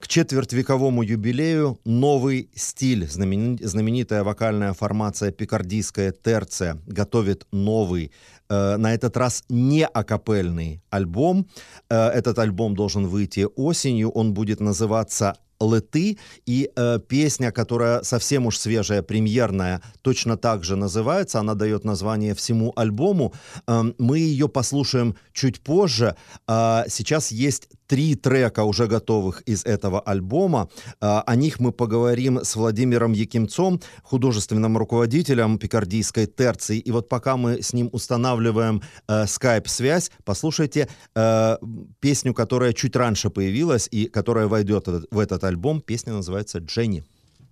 четвертьвековому юбилею новый стиль. Знаменитая вокальная формация «Пикардийская терция» готовит новый, на этот раз не акапельный альбом. Этот альбом должен выйти осенью. Он будет называться «Леты», и песня, которая совсем уж свежая, премьерная, точно так же называется, она дает название всему альбому. Мы ее послушаем чуть позже. Сейчас есть 3 трека уже готовых из этого альбома. О них мы поговорим с Владимиром Якимцом, художественным руководителем Пикардийской терции. И вот пока мы с ним устанавливаем скайп-связь, послушайте песню, которая чуть раньше появилась и которая войдет в этот альбом. Песня называется «Дженни».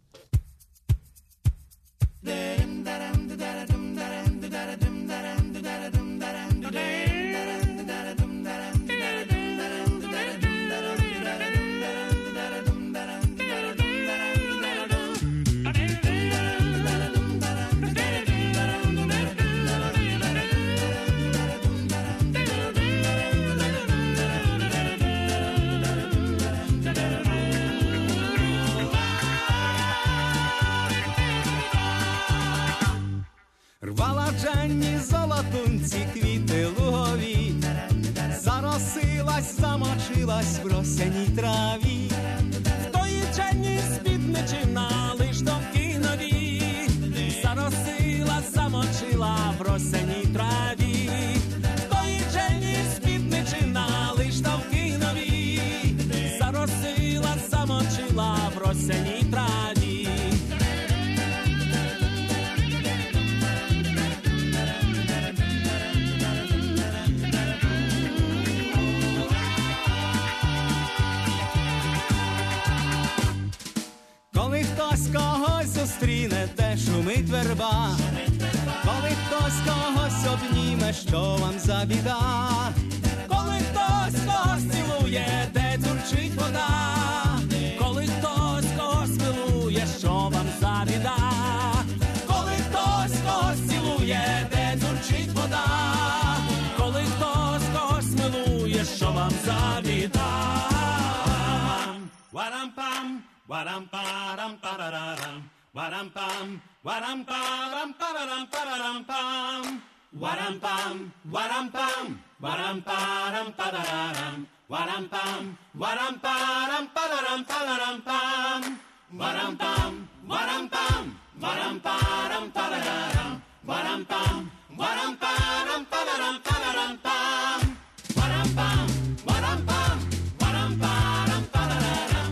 Рвала Дженні золотунці квіти лугові, заросилась, замочилась в росяній траві. В тої Дженні спідничина лиш довгі нові, заросилась, замочила в росяній траві. В тої Дженні спідничина лиш довгі нові, заросилась, замочила в росяній траві. Коли хтось когось зустріне, де шумить верба, коли хтось когось обніме, що вам за біда, коли хтось когось цілує, де дзюрчить вода, коли хтось когось милує, що вам за біда, коли хтось когось цілує, де дзюрчить вода, коли хтось когось милує, що вам за біда. Варам-пам, Waram-param-pararam, waram-pam, waram-param-pararam-pararam-pam. Waram-pam, waram-pam, waram-param-pararam, waram-pam, waram-param-pararam-pararam-pam. Waram-pam, waram-pam, waram-param-pararam, waram-pam, waram-param-pararam-pararam-pam. Waram-pam, waram-pam, waram-param-pararam,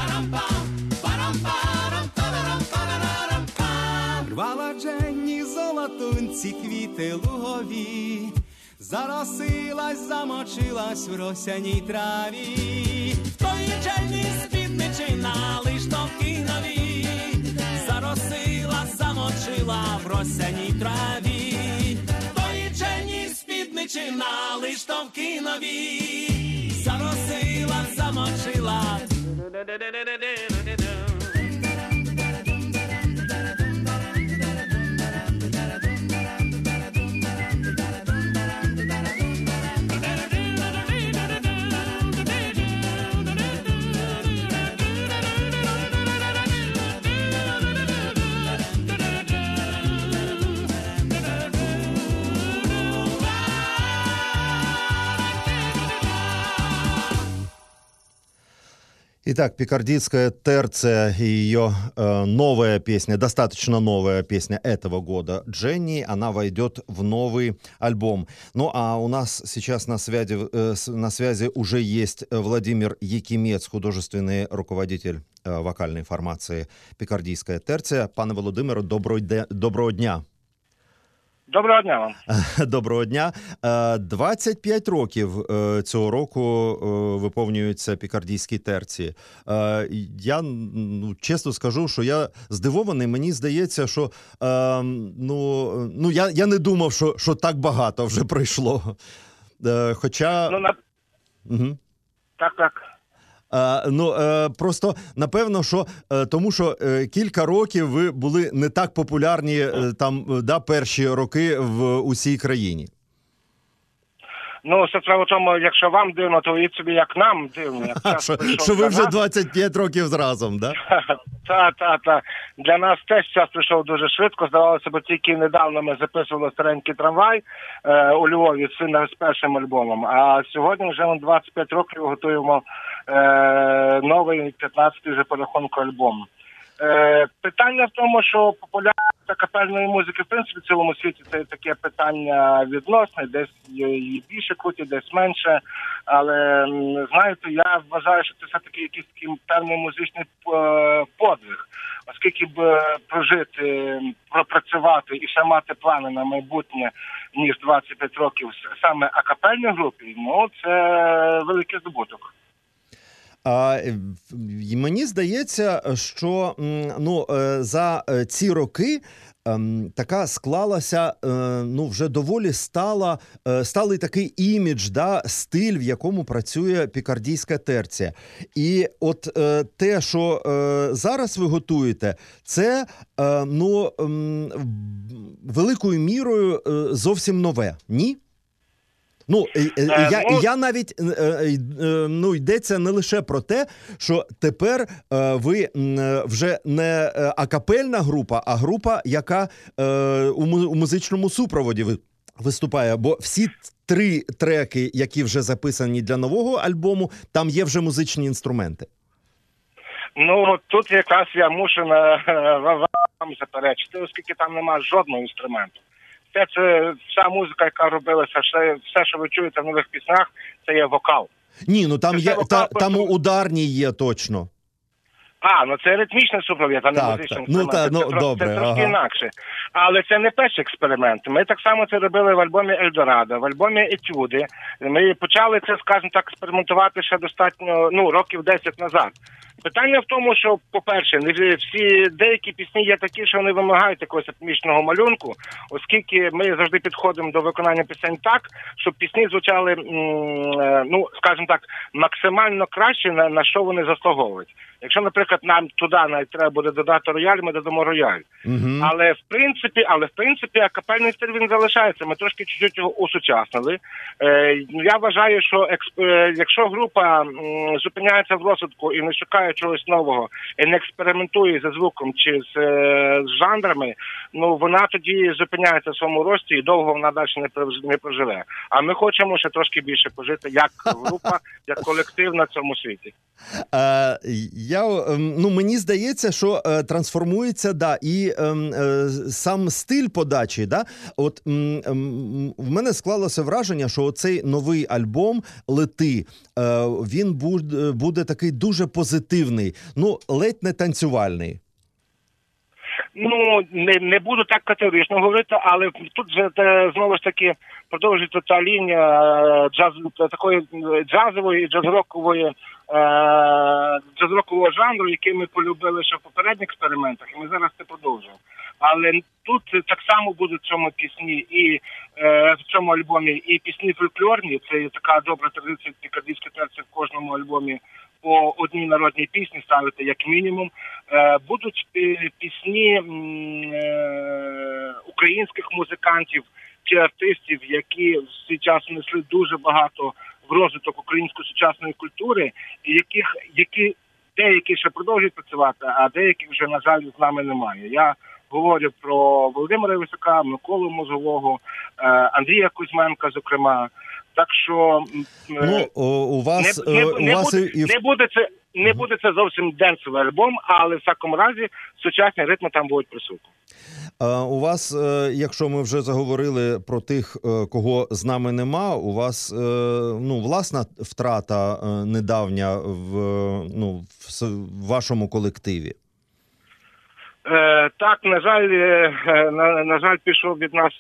рвала Дженні золотунці квіти лугові, заросилась, замочилась в росяній траві. В тої Дженні спідничина лиш товкі нові, заросилась, замочила в росяній траві. В тої Дженні спідничина лиш товкі нові, заросилась, замочила. Итак, «Пикардийская терция» и ее новая песня, достаточно новая песня этого года «Дженни», она войдет в новый альбом. Ну а у нас сейчас на связи уже есть Владимир Якимец, художественный руководитель вокальной формации «Пикардийская терция». Пане Володимире, доброго дня. Доброго дня вам. Доброго дня. 25 років цього року виповнюються Пікардійській терції. Я чесно скажу, що я здивований. Мені здається, що я не думав, що так багато вже пройшло. Хоча... Так. Просто, напевно, що тому що кілька років ви були не так популярні там, перші роки в усій країні. Ну, це справа в тому, якщо вам дивно, то уявіть собі, як нам дивно. Як що ви вже 25 років зразом, да? Так. Для нас теж час прийшов дуже швидко. Здавалося б, тільки недавно ми записували «Старенький трамвай» у Львові з першим альбомом. А сьогодні вже на 25 років готуємо новий 15-й вже по рахунку альбом. Питання в тому, що популярність капельної музики, в принципі, в цілому світі це таке питання відносне, десь її більше крутять, десь менше. Але, знаєте, я вважаю, що це все-таки якийсь такий певний музичний подвиг. Оскільки б прожити, пропрацювати і ще мати плани на майбутнє, ніж 25 років саме акапельній групі, ну, це великий здобуток. Мені здається, що за ці роки така склалася, вже доволі сталий такий імідж, да, стиль, в якому працює пікардійська терція. І от те, що зараз ви готуєте, це великою мірою зовсім нове, ні? Я навіть, йдеться не лише про те, що тепер ви вже не акапельна група, а група, яка у музичному супроводі виступає. Бо всі 3 треки, які вже записані для нового альбому, там є вже музичні інструменти. Ну, тут якраз я мушу вам заперечити, оскільки там немає жодного інструменту. Це вся музика, яка робилася, все, що ви чуєте в нових піснях, це є вокал. Ні, там є, там ударні є точно. Це ритмічний супровід, а не музичний інструмент. Це трошки інакше. Але це не перший експеримент. Ми так само це робили в альбомі «Ельдорадо», в альбомі «Етюди». Ми почали це, скажімо так, експериментувати ще достатньо, років 10 назад. Питання в тому, що, по-перше, деякі пісні є такі, що вони вимагають якогось атмічного малюнку, оскільки ми завжди підходимо до виконання пісень так, щоб пісні звучали, скажімо так, максимально краще, на що вони заслуговують. Якщо, наприклад, нам туди навіть треба буде додати рояль, ми додамо рояль. Mm-hmm. Але в принципі, акапельний стиль він залишається. Ми трошки чуть-чуть його усучаснили. Я вважаю, що якщо група зупиняється в розвитку і не шукає чогось нового, і не експериментує за звуком чи з жанрами, вона тоді зупиняється в своєму рості і довго вона далі не проживе. А ми хочемо ще трошки більше пожити як група, як колектив на цьому світі. Мені здається, що трансформується, і сам стиль подачі, От в мене склалося враження, що оцей новий альбом «Лети», він буде такий дуже позитивний, ледь не танцювальний. Не буду так категорично говорити, але тут же знову ж таки продовжується та лінія такої джазової і джаз-рокового жанру, який ми полюбили ще в попередніх експериментах, і ми зараз це продовжуємо. Але тут так само будуть в цьому пісні і в цьому альбомі і пісні фольклорні, це така добра традиція пікардійської терції в кожному альбомі по одній народній пісні ставити як мінімум. Будуть пісні українських музикантів чи артистів, які в свій час внесли дуже багато в розвиток української сучасної культури, і які деякі ще продовжують працювати, а деяких вже, на жаль, з нами немає. Я говорю про Володимира Івасюка, Миколу Мозгового, Андрія Кузьменка, зокрема. Так що не буде це зовсім денсовий альбом, але в всякому разі сучасні ритми там будуть присутні. У вас, якщо ми вже заговорили про тих, кого з нами нема, у вас власна втрата недавня в вашому колективі? Так, на жаль, пішов від нас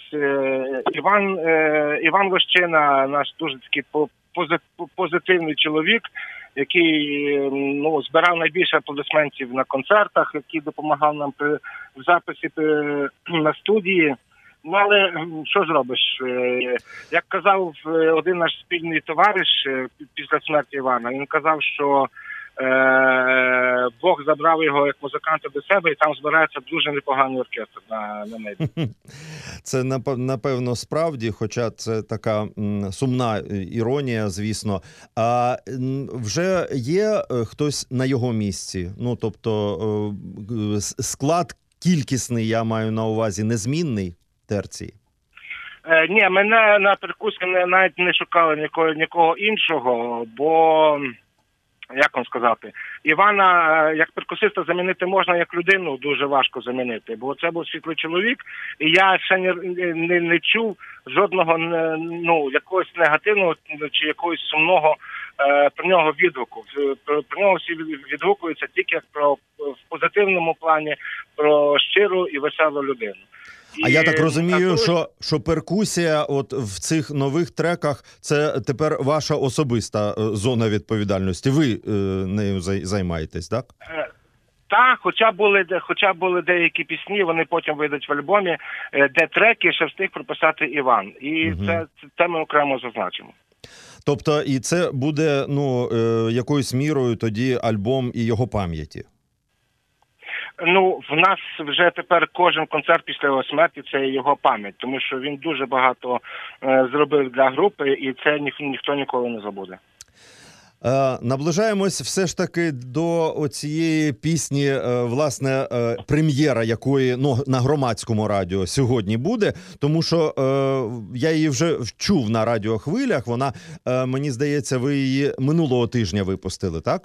Іван Вощина, наш дуже такий позитивний чоловік, який збирав найбільше аплодисментів на концертах, який допомагав нам в записі на студії. Але що зробиш? Як казав один наш спільний товариш після смерті Івана, він казав, що Бог забрав його як музиканта до себе, і там збирається дуже непоганий оркестр на небі. Це, напевно, справді, хоча це така сумна іронія, звісно. А вже є хтось на його місці? Ну, тобто, склад кількісний, я маю на увазі, незмінний терції? Ні, мене на перкусії навіть не шукали нікого іншого, бо, як вам сказати, Івана як перкусиста замінити можна, як людину дуже важко замінити, бо це був світлий чоловік, і я ще не чув жодного, ну, якогось негативного чи якогось сумного про нього відгуку. Про нього всі відгукуються тільки в позитивному плані, про щиру і веселу людину. А я так розумію, що перкусія от в цих нових треках – це тепер ваша особиста зона відповідальності. Ви нею займаєтесь, так? Так, хоча були деякі пісні, вони потім вийдуть в альбомі, де треки ще встиг прописати Іван. І це ми окремо зазначимо. Тобто і це буде, ну, якоюсь мірою тоді альбом і його пам'яті? Ну, в нас вже тепер кожен концерт після його смерті – це його пам'ять, тому що він дуже багато зробив для групи, і це ніхто ніколи не забуде. Наближаємось все ж таки до оцієї пісні, власне, прем'єра якої, ну, на громадському радіо сьогодні буде, тому що я її вже чув на радіохвилях, вона, мені здається, ви її минулого тижня випустили, так?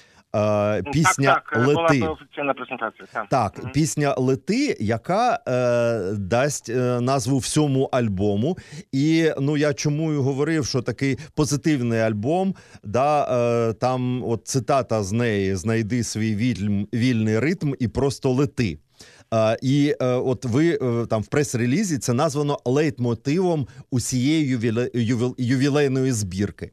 Пісня так, «Лети». Була офіційна презентація. Так, пісня «Лети», яка дасть назву всьому альбому. І, ну, я чому і говорив, що такий позитивний альбом, да, там от цитата з неї: «Знайди свій вільний ритм і просто лети». І от ви там в прес-релізі це названо лейтмотивом усієї ювілейної збірки.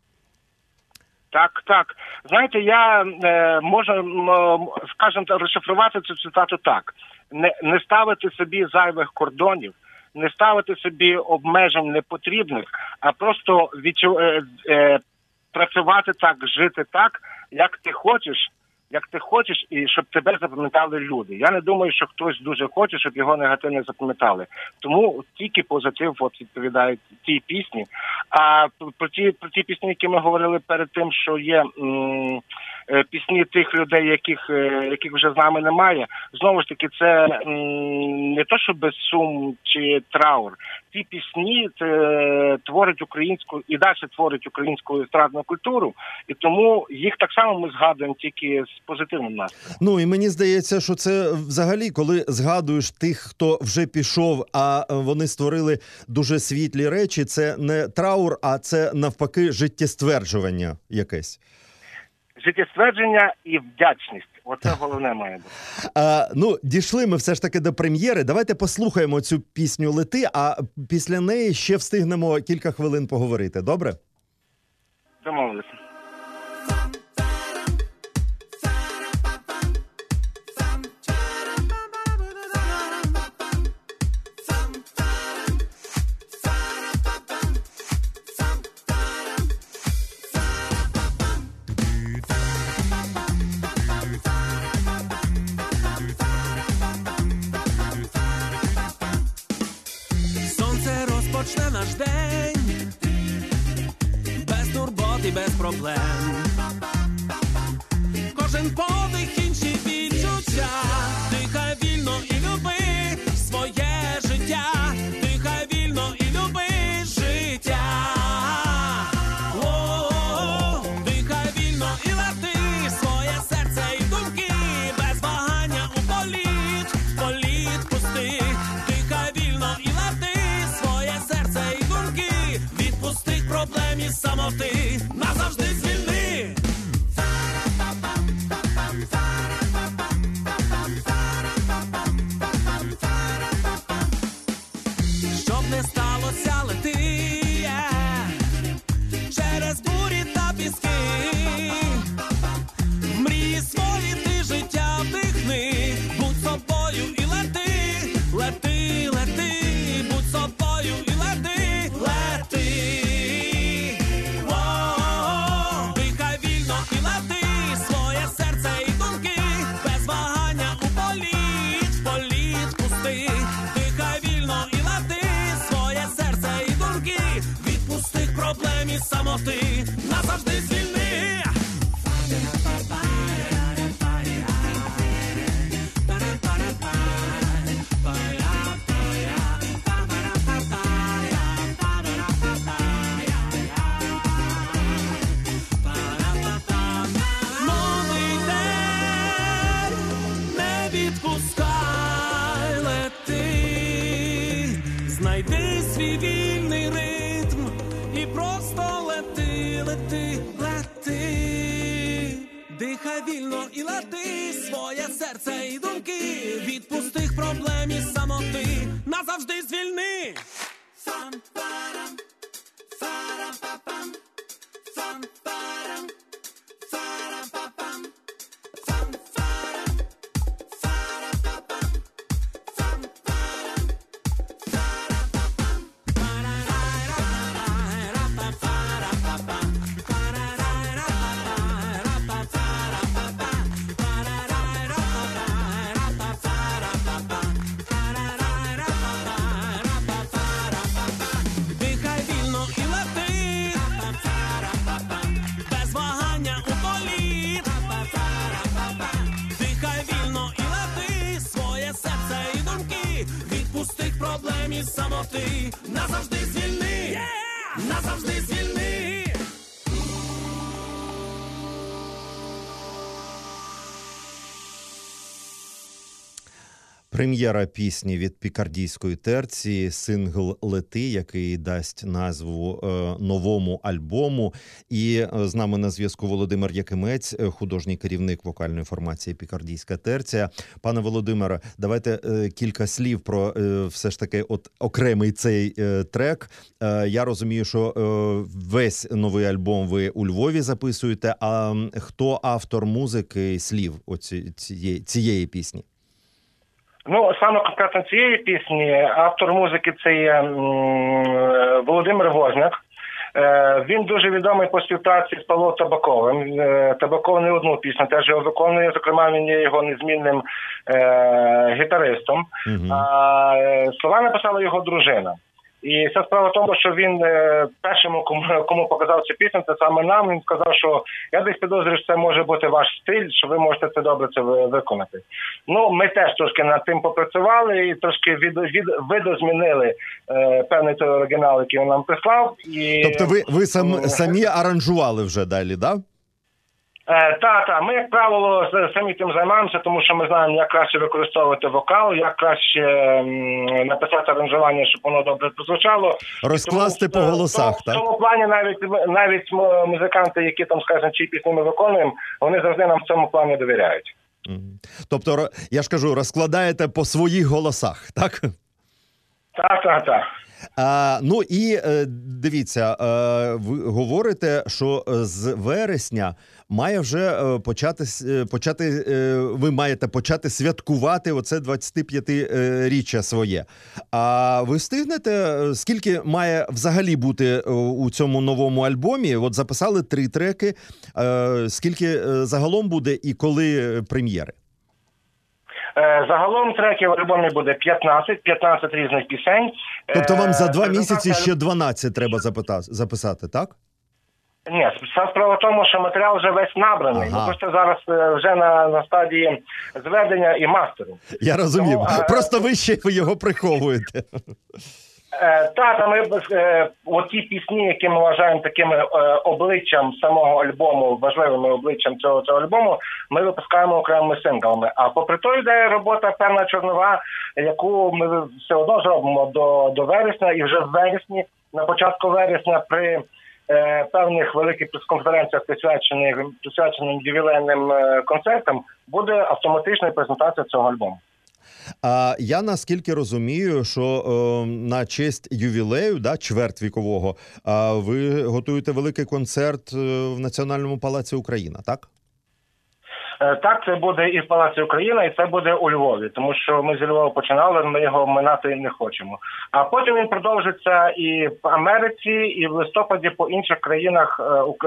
Так. Знаєте, я можу, скажімо, розшифрувати цю цитату так. Не ставити собі зайвих кордонів, не ставити собі обмежень непотрібних, а просто працювати так, жити так, як ти хочеш, і щоб тебе запам'ятали люди. Я не думаю, що хтось дуже хоче, щоб його негативно запам'ятали. Тому тільки позитив от відповідає тій пісні. А про ті пісні, які ми говорили перед тим, що є пісні тих людей, яких вже з нами немає, знову ж таки, це не то, що без сум чи траур. Ці пісні творять українську і далі творять українську естрадну культуру, і тому їх так само ми згадуємо тільки з позитивним настроєм. Ну, і мені здається, що це взагалі, коли згадуєш тих, хто вже пішов, а вони створили дуже світлі речі, це не траур, а це навпаки життєстверджування якесь. Життєствердження і вдячність. Оце головне має бути. Ну, дійшли ми все ж таки до прем'єри. Давайте послухаємо цю пісню «Лети», а після неї ще встигнемо кілька хвилин поговорити. Добре? Домовилися. Почне наш день без турбот і без проблем. Кожен подих, інші відчуття. Дихай вільно і люби своє життя. Дихай вільно і люби життя. Дихай вільно і лети своє серце і думки. Без вагання у політ пусти. Дихай вільно і лети серце і думки, відпусти проблем і самоти, назавжди звільни. Щоб не сталося, лети через бурі та піски. В мрії свої ти життя вдихни, будь собою і лети, лети, лети, будь собою і лети, лети. самоти назавжди звільни. Новий день, не відпускай, лети, знайди свій вільний ритм і просто лети, лети, лети. Дихай вільно і лети своє серце і думки від пустих проблем і самоти назавжди звільни. Фан-фарам, фарам-папам, фан-фарам, фарам-папам, фан-фарам, фарам-папам, фан-фарам, фарам-папам. Парарай-ра-ра-рай-ра-па-фарам-папам, парарай-ра-ра-рай-ра-па-фарам-папам, парарай-ра-ра-рай-ра-па-фарам-папам, парарай-ра-ра-рай-ра-па-фарам-папам. Дихай вільно і лети, без вагання у політ. Дихай вільно і лети своє серце і думки від пустих проблем і самоти назавжди звільни, назавжди звільни. Прем'єра пісні від пікардійської терції, сингл «Лети», який дасть назву новому альбому. І з нами на зв'язку Володимир Якимець, художній керівник вокальної формації «Пікардійська терція». Пане Володимире, давайте кілька слів про все ж таки окремий цей трек. Я розумію, що весь новий альбом ви у Львові записуєте. А хто автор музики і слів цієї пісні? Ну, саме конкретно цієї пісні автор музики це є Володимир Возняк. Він дуже відомий по співпраці з Павлом Табаковим. Табаков не одну пісню теж його виконує, зокрема він є його незмінним гітаристом. А слова написала його дружина. І вся справа в тому, що він першому, кому показав цю пісню, це саме нам, він сказав, що я десь підозрюю, що це може бути ваш стиль, що ви можете це добре виконати. Ну, ми теж трошки над тим попрацювали і трошки видозмінили певний той оригінал, який він нам прислав. І... Тобто ви самі аранжували вже далі, да? Так. Ми, як правило, самі тим займаємося, тому що ми знаємо, як краще використовувати вокал, як краще написати аранжування, щоб воно добре прозвучало. Розкласти по голосах, так? В цьому плані навіть музиканти, які там, скажімо, чиї пісні ми виконуємо, вони завжди нам в цьому плані довіряють. Тобто, я ж кажу, розкладаєте по своїх голосах, так? Так. Ну і дивіться, ви говорите, що з вересня має вже ви маєте почати святкувати оце 25-річчя своє. А ви встигнете, скільки має взагалі бути у цьому новому альбомі? От записали 3 треки, скільки загалом буде і коли прем'єри? Загалом треків в альбомі буде 15 різних пісень. Тобто вам за 2 місяці ще 12 треба записати, так? Ні, вся справа в тому, що матеріал вже весь набраний. Ми просто зараз вже на стадії зведення і мастеру. Я розумів. Просто ви ще його приховуєте. Так, ми оті пісні, які ми вважаємо таким обличчям самого альбому, важливим обличчям цього альбому, ми випускаємо окремими синглами. А попри то йде робота певна чорнова, яку ми все одно зробимо до вересня, і вже в вересні, на початку вересня, при певних великих прес-конференціях, присвяченим ювілейним концертам, буде автоматична презентація цього альбому. Я наскільки розумію, що на честь ювілею, чвертьвікового, ви готуєте великий концерт в Національному палаці Україна, так? Так, це буде і в Палаці Україна, і це буде у Львові, тому що ми зі Львова починали, ми його минати не хочемо. А потім він продовжиться і в Америці, і в листопаді по інших країнах,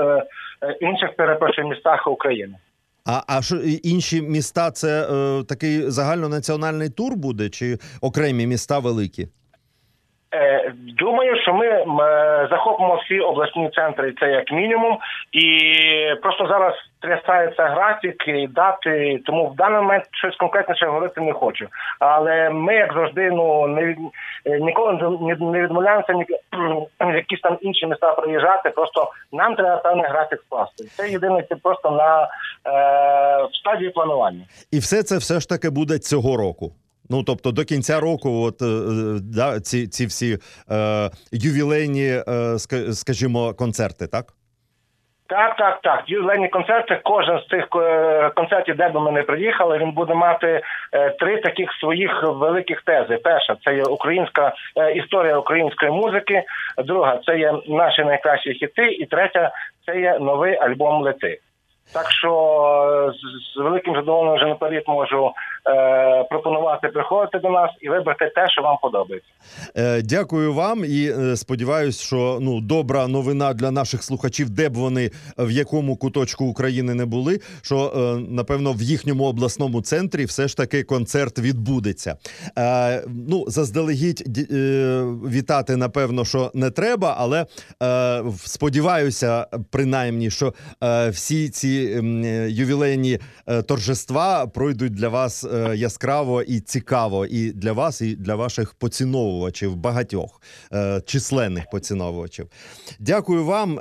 містах України. А що інші міста, це такий загальнонаціональний тур буде, чи окремі міста великі? Думаю, що ми захопимо всі обласні центри, це як мінімум, і просто зараз трясається графік і дати, тому в даний момент щось конкретніше говорити не хочу. Але ми, як завжди, ніколи не відмовляємося в якісь там інші міста приїжджати, просто нам треба певний графік скласти. Це єдине, це просто в стадії планування. І все ж таки буде цього року? Ну, тобто до кінця року ці всі ювілейні, скажімо, концерти, так? Так. Ювілейні концерти. Кожен з цих концертів, де би ми не приїхали, він буде мати 3 таких своїх великих тези. Перша – це є історія української музики. Друга – це є наші найкращі хіти. І третя – це є новий альбом «Лети». Так що з великим задоволенням вже наперед можу пропонувати приходити до нас і вибрати те, що вам подобається. Дякую вам і сподіваюсь, що добра новина для наших слухачів, де б вони, в якому куточку України не були, що, напевно, в їхньому обласному центрі все ж таки концерт відбудеться. Заздалегідь вітати, напевно, що не треба, але сподіваюся, принаймні, що всі ці ювілейні торжества пройдуть для вас яскраво і цікаво і для вас, і для ваших поціновувачів, багатьох численних поціновувачів. Дякую вам.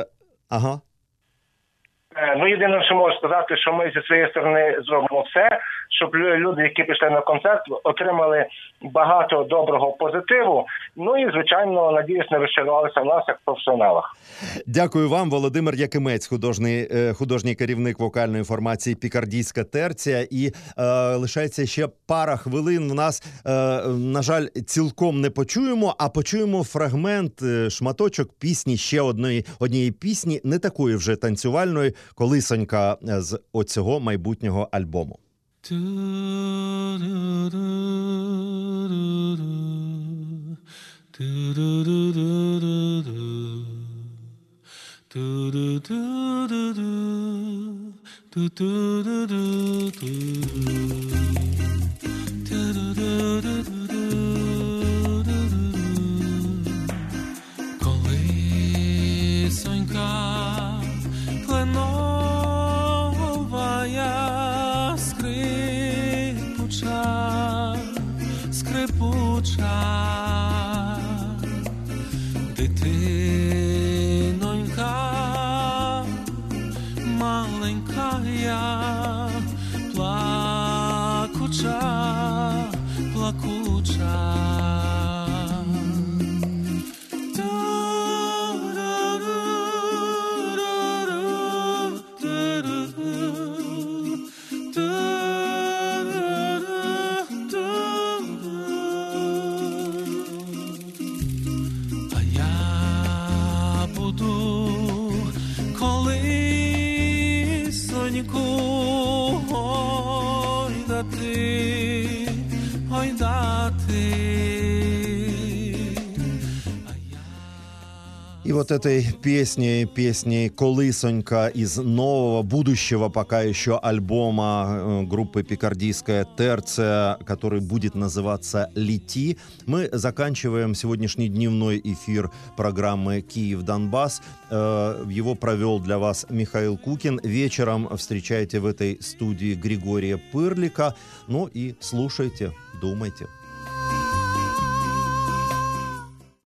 Єдине, що можу сказати, що ми зі своєї сторони зробимо все, щоб люди, які пішли на концерт, отримали багато доброго позитиву. І, звичайно, надіюсь, не розчарувалися в нас як професіоналах. Дякую вам. Володимир Якимець, художній керівник вокальної формації «Пікардійська терція». І лишається ще пара хвилин. У нас, на жаль, цілком не почуємо, а почуємо фрагмент, шматочок пісні, ще однієї пісні, не такої вже танцювальної, «Колисонька» з оцього майбутнього альбому. Колисонька кленова я, скрипуча, дитинонька маленька я, плакуча. А я буду колисоньку гойдати. И вот этой песней «Колысонька» из нового, будущего пока еще альбома группы «Пикардийская терция», который будет называться «Лети», мы заканчиваем сегодняшний дневной эфир программы «Киев-Донбасс». Его провел для вас Михаил Кукин. Вечером встречайте в этой студии Григория Пырлика. Ну и слушайте, думайте.